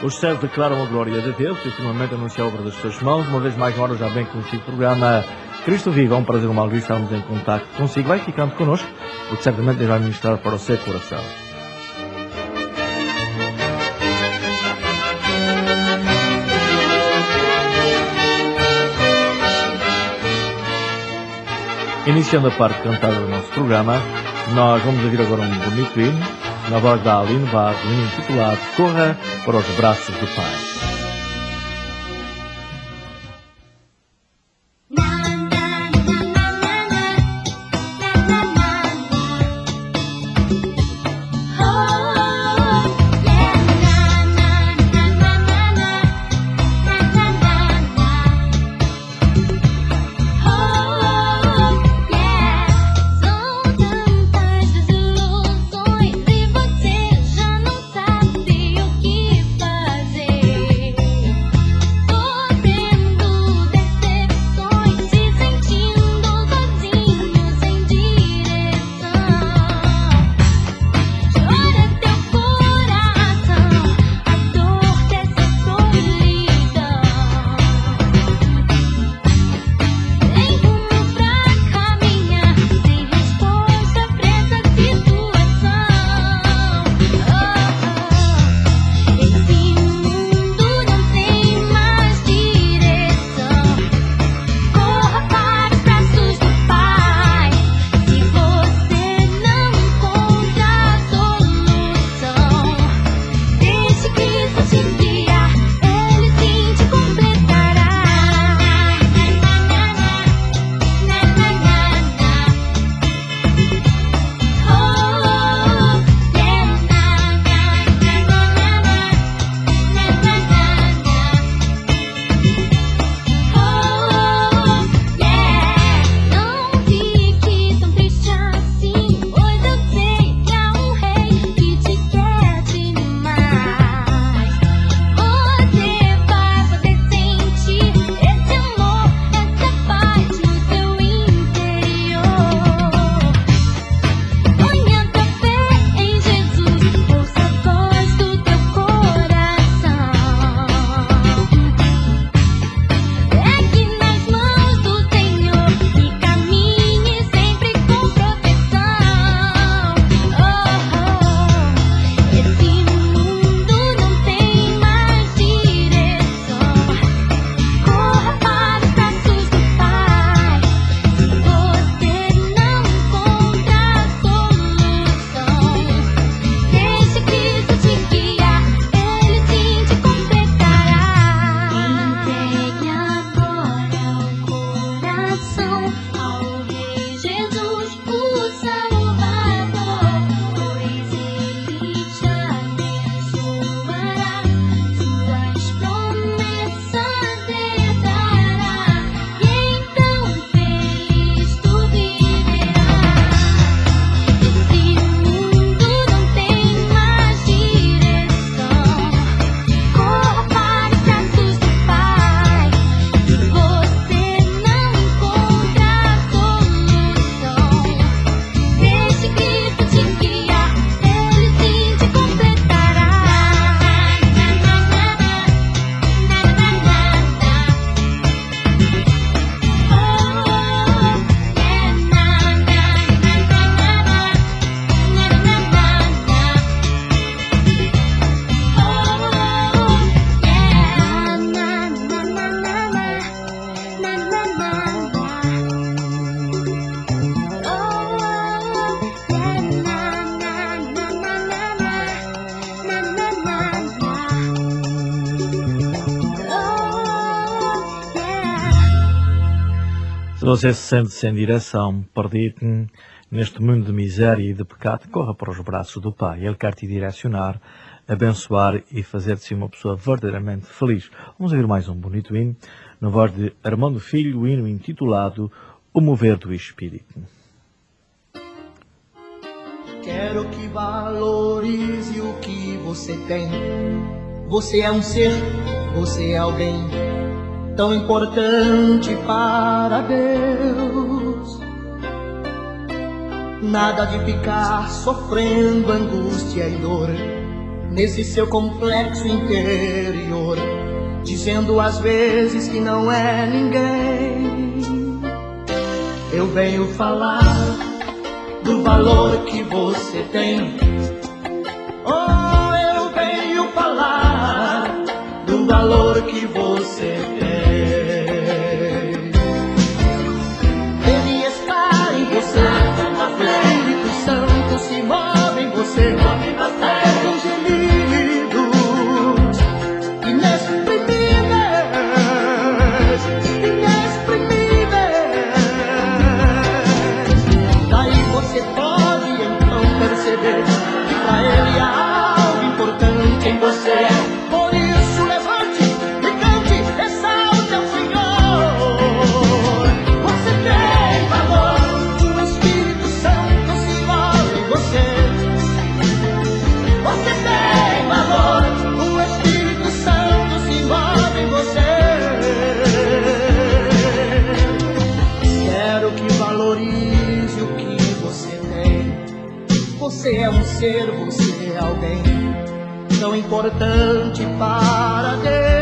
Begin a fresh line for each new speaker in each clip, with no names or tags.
Os céus declaram a glória de Deus e ultimamente anuncia a obra das suas mãos. Uma vez mais, agora já bem conhecido programa Cristo Viva. É um prazer, uma alegria estarmos em contato consigo. Vai ficando connosco, porque certamente Deus vai ministrar para o seu coração. Iniciando a parte cantada do nosso programa, nós vamos ouvir agora um bonito hino, na voz da Aline Vaz, um hino intitulado Corra para os Braços do Pai. Se você se sente sem direção, perdido neste mundo de miséria e de pecado, corra para os braços do Pai. Ele quer te direcionar, abençoar e fazer de si uma pessoa verdadeiramente feliz. Vamos ouvir mais um bonito hino, na voz de Armando Filho, o hino intitulado O Mover do Espírito.
Quero que valorize o que você tem. Você é um ser, você é alguém tão importante para Deus. Nada de ficar sofrendo angústia e dor nesse seu complexo interior, dizendo às vezes que não é ninguém. Eu venho falar do valor que você tem. Oh, eu venho falar do valor que você tem. Ele está em você, o Espírito Santo se move em você, até com gemidos inexprimíveis, inexprimíveis. Daí você pode então perceber que pra Ele há algo importante em você. Por isso levante e cante, exalte ao Senhor. Você tem valor, o Espírito Santo se move em você. Você tem valor, o Espírito Santo se move em você. Quero que valorize o que você tem. Você é um ser, você é alguém tão importante para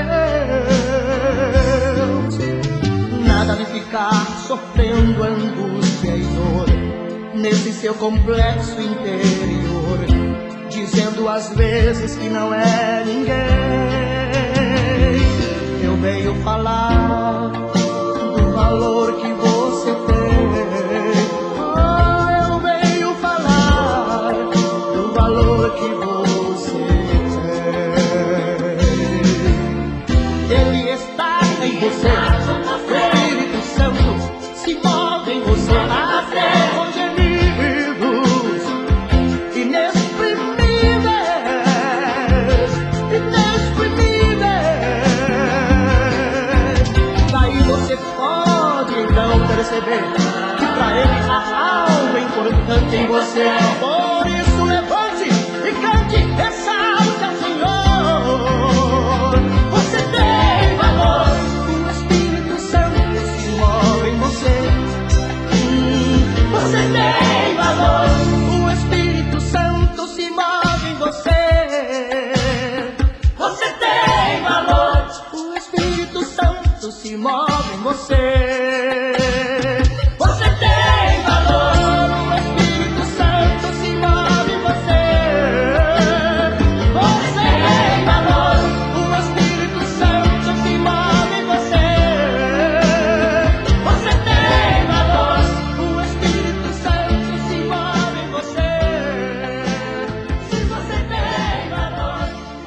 Deus. Nada de ficar sofrendo angústia e dor nesse seu complexo interior, dizendo às vezes que não é ninguém. Eu venho falar do valor que você tem. Oh, eu venho falar do valor que você tem. Ele está em você, o Espírito Santo se move em você, até com gemidos inexprimíveis, inexprimíveis. Daí você pode então perceber que pra Ele há algo importante em você. Por isso levante e cante, exalte ao Senhor. Você tem valor, o Espírito Santo se move em você. Você tem valor, o Espírito Santo se move em você. Você tem valor, o Espírito Santo se move em você. Você tem valor, o Espírito Santo se move em você. Você tem valor, o Espírito Santo se move em você. Você tem valor, o Espírito Santo se move em você. Se você tem valor,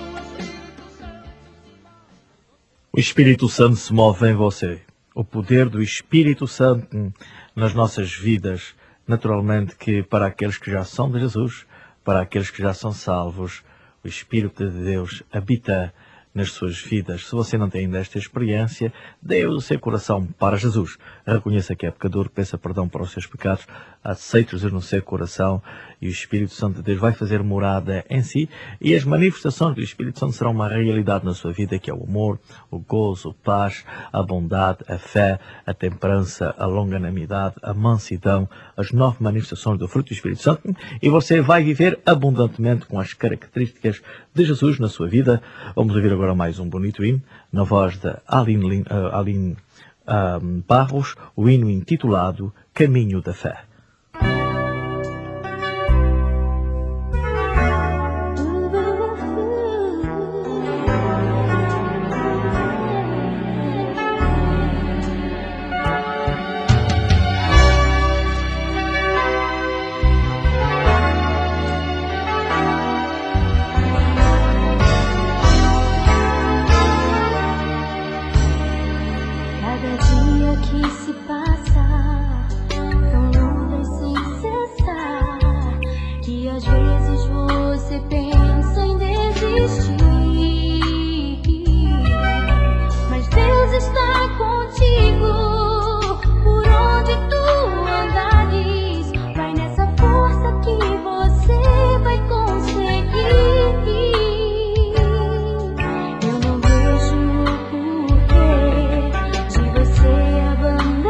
O Espírito Santo se move em você. O poder do Espírito Santo nas nossas vidas, naturalmente que para aqueles que já são de Jesus, para aqueles que já são salvos, o Espírito de Deus habita nas suas vidas. Se você não tem ainda esta experiência, dê o seu coração para Jesus. Reconheça que é pecador, peça perdão para os seus pecados, aceite Jesus no seu coração e o Espírito Santo de Deus vai fazer morada em si e as manifestações do Espírito Santo serão uma realidade na sua vida, que é o amor, o gozo, a paz, a bondade, a fé, a temperança, a longanimidade, a mansidão, as 9 manifestações do fruto do Espírito Santo, e você vai viver abundantemente com as características de Jesus na sua vida. Vamos ouvir agora mais um bonito hino, na voz de Aline Barros, o hino intitulado Caminho da Fé.
Cada dia que se passa, tão longe sem cessar, que às vezes você pensa em desistir, mas Deus está contigo, por onde tu andares, vai nessa força que você vai conseguir. Eu não vejo o porquê de você abandonar.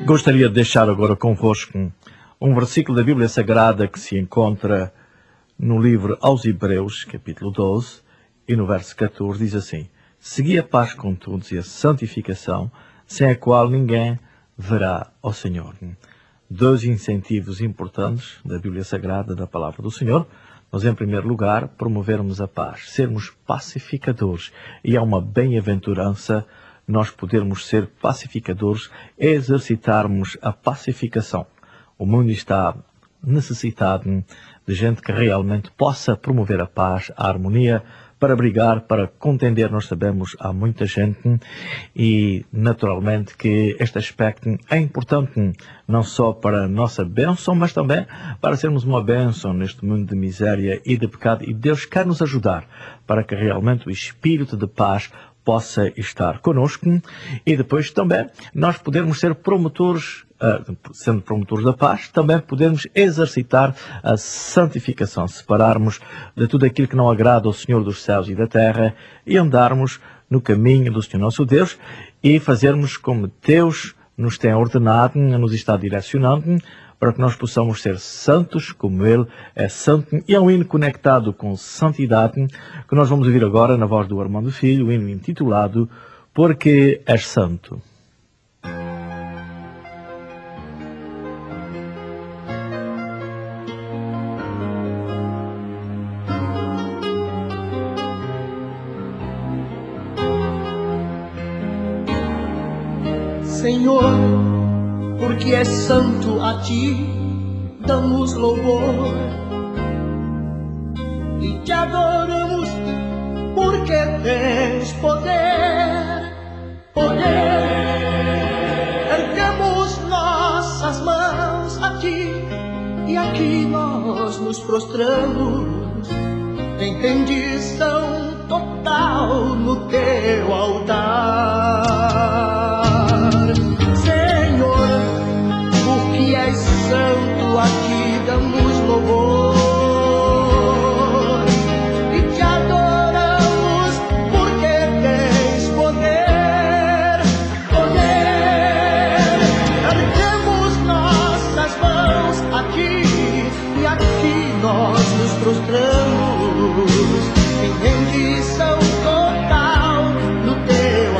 Gostaria de deixar agora convosco um versículo da Bíblia Sagrada que se encontra no livro aos Hebreus, capítulo 12, e no verso 14 diz assim: segui a paz com todos e a santificação, sem a qual ninguém verá ao Senhor. Dois incentivos importantes da Bíblia Sagrada, da Palavra do Senhor. Nós, em primeiro lugar, promovermos a paz, sermos pacificadores, e há uma bem-aventurança nós podermos ser pacificadores, exercitarmos a pacificação. O mundo está necessitado de gente que realmente possa promover a paz, a harmonia, para brigar, para contender. Nós sabemos, há muita gente, e naturalmente que este aspecto é importante não só para a nossa bênção, mas também para sermos uma bênção neste mundo de miséria e de pecado, e Deus quer nos ajudar para que realmente o espírito de paz possa estar conosco, e depois também nós podermos ser promotores, sendo promotores da paz, também podemos exercitar a santificação, separarmos de tudo aquilo que não agrada ao Senhor dos céus e da terra e andarmos no caminho do Senhor nosso Deus e fazermos como Deus nos tem ordenado, nos está direcionando, para que nós possamos ser santos como Ele é santo. E é um hino conectado com santidade que nós vamos ouvir agora na voz do Armando Filho, o hino intitulado Porque És Santo.
Senhor, porque és santo, a ti damos louvor e te adoramos, porque tens poder, poder. Erguemos nossas mãos a ti e aqui nós nos prostramos em rendição total no teu altar. Santo, a ti damos louvor e te adoramos, porque tens poder, poder. Erguemos nossas mãos a ti e aqui nós nos prostramos em rendição total no teu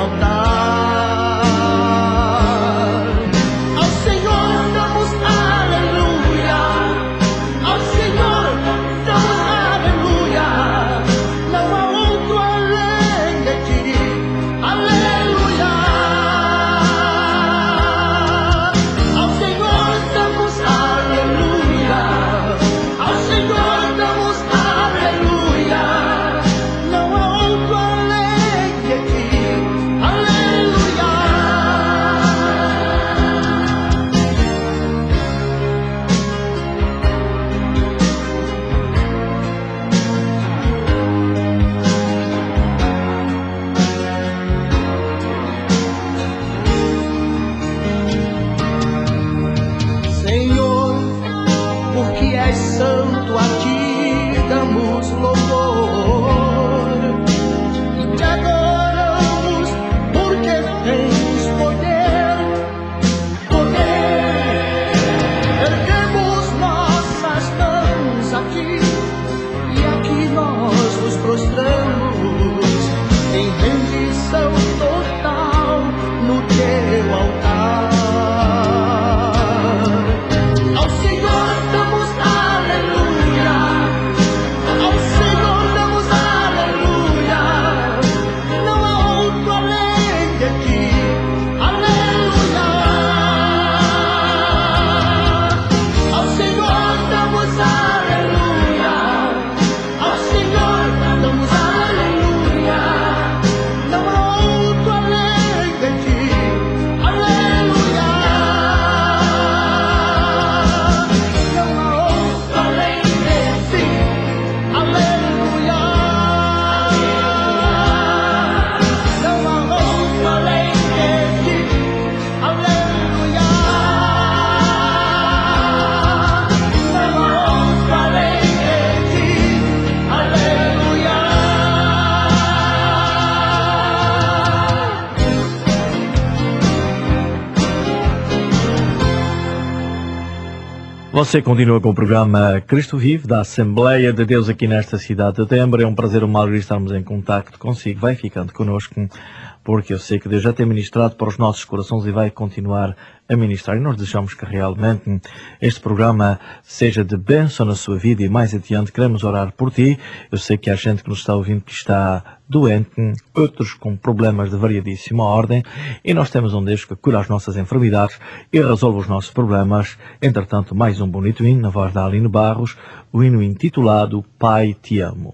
Você continua com o programa Cristo Vive, da Assembleia de Deus aqui nesta cidade de Tembra. É um prazer, uma alegria estarmos em contacto consigo. Vai ficando connosco, porque eu sei que Deus já tem ministrado para os nossos corações e vai continuar a ministrar. E nós desejamos que realmente este programa seja de bênção na sua vida e mais adiante queremos orar por ti. Eu sei que há gente que nos está ouvindo que está doente, outros com problemas de variadíssima ordem, e nós temos um Deus que cura as nossas enfermidades e resolve os nossos problemas. Entretanto, mais um bonito hino na voz da Aline Barros, o hino intitulado Pai, Te Amo.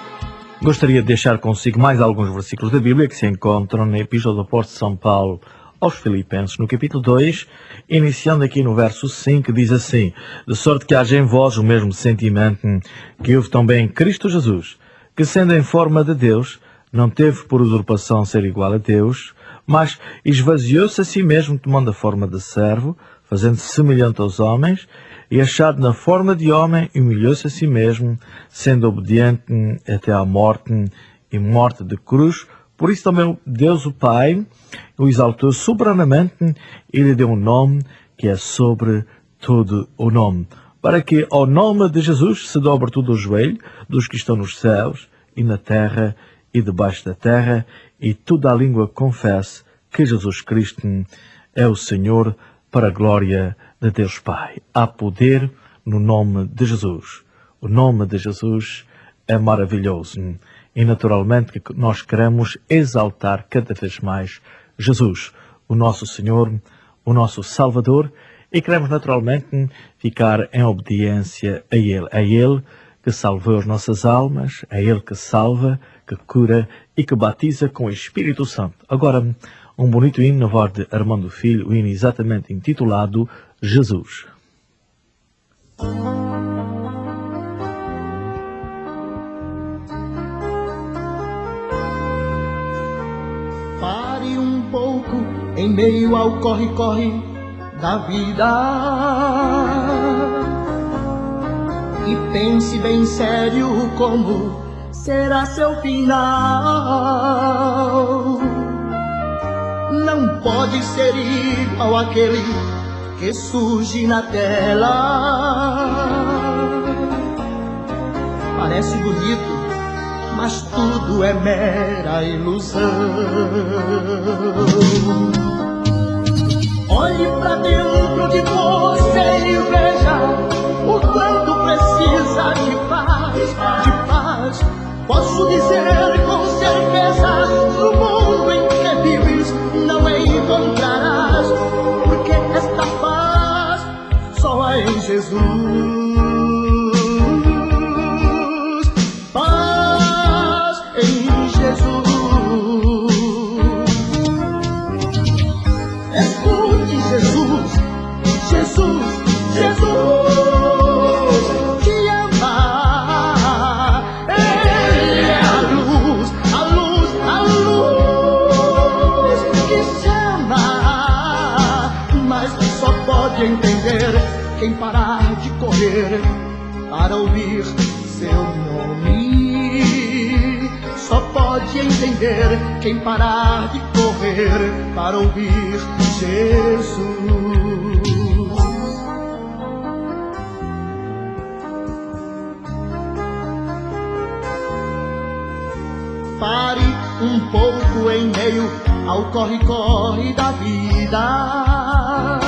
Gostaria de deixar consigo mais alguns versículos da Bíblia que se encontram na Epístola do Apóstolo São Paulo aos Filipenses, no capítulo 2, iniciando aqui no verso 5, diz assim: de sorte que haja em vós o mesmo sentimento que houve também em Cristo Jesus, que sendo em forma de Deus, não teve por usurpação ser igual a Deus, mas esvaziou-se a si mesmo, tomando a forma de servo, fazendo-se semelhante aos homens, e achado na forma de homem, humilhou-se a si mesmo, sendo obediente até à morte e morte de cruz. Por isso também Deus o Pai o exaltou soberanamente e lhe deu um nome que é sobre todo o nome, para que ao nome de Jesus se dobre todo o joelho dos que estão nos céus e na terra e debaixo da terra, e toda a língua confesse que Jesus Cristo é o Senhor, para a glória de Deus Pai. Há poder no nome de Jesus. O nome de Jesus é maravilhoso. E naturalmente que nós queremos exaltar cada vez mais Jesus, o nosso Senhor, o nosso Salvador, e queremos naturalmente ficar em obediência a Ele. A Ele que salvou as nossas almas, a Ele que salva, que cura e que batiza com o Espírito Santo. Agora, um bonito hino na voz de Armando Filho, o hino exatamente intitulado Jesus.
Pare um pouco em meio ao corre-corre da vida e pense bem sério como será seu final. Não pode ser igual àquele que surge na tela. Parece bonito, mas tudo é mera ilusão. Olhe pra dentro de você e veja o quanto precisa de paz, de paz. Posso dizer com certeza, no mundo em que vives não encontrarás, porque esta paz só há em Jesus. Paz em Jesus. Escute Jesus, Jesus, Jesus te ama. Ele é a luz, a luz, a luz que chama. Mas só pode entender quem parar de correr para ouvir seu nome. Só pode entender quem parar de correr para ouvir Jesus. Pare um pouco em meio ao corre-corre da vida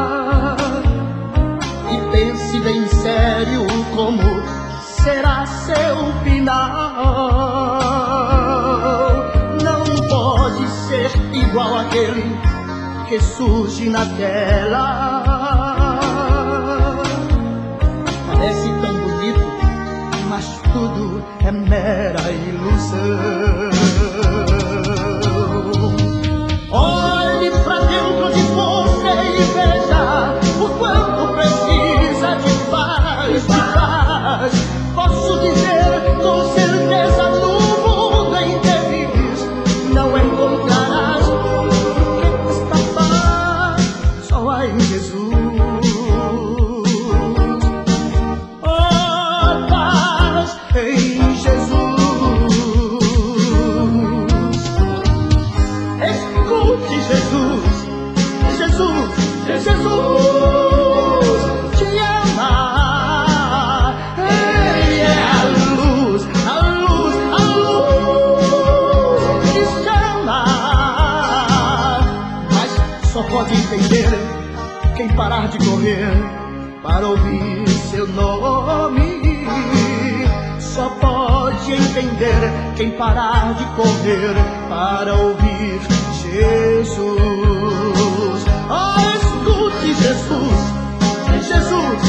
e pense bem sério como será seu final. Não pode ser igual àquele que surge na tela. Parece tão bonito, mas tudo é mera ilusão. Olhe pra dentro de você e veja o quanto precisa de paz, de paz. Posso dizer com certeza, no mundo em que vives não encontrarás, porque esta paz só há em Jesus. Oh, paz em Jesus. Escute Jesus, Jesus, Jesus te ama. Ele é a luz, a luz, a luz que chama. Mas só pode entender quem parar de correr para ouvir seu nome. Só pode entender quem parar de correr para ouvir Jesus. Oh, escute Jesus, Jesus,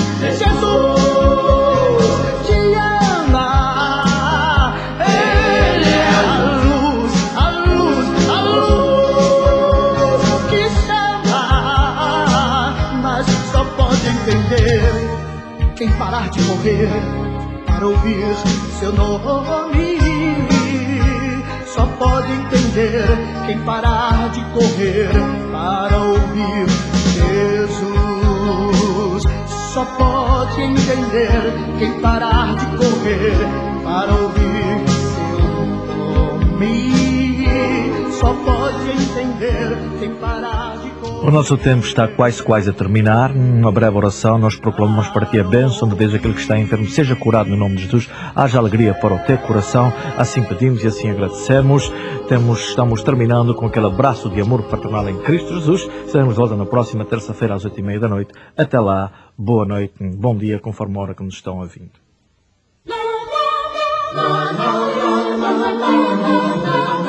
Jesus te ama. Ele é a luz, a luz, a luz que quem parar de correr para ouvir seu nome. Só pode entender quem parar de correr para ouvir Jesus. Só pode entender quem parar de correr para ouvir seu nome. Só pode entender quem parar de correr.
O nosso tempo está quase a terminar. Uma breve oração, nós proclamamos para ti a bênção de Deus, aquele que está enfermo seja curado no nome de Jesus, haja alegria para o teu coração, assim pedimos e assim agradecemos. Estamos terminando com aquele abraço de amor fraternal em Cristo Jesus. Estaremos de volta na próxima terça-feira às 8h30 da noite. Até lá, boa noite, bom dia, conforme a hora que nos estão ouvindo.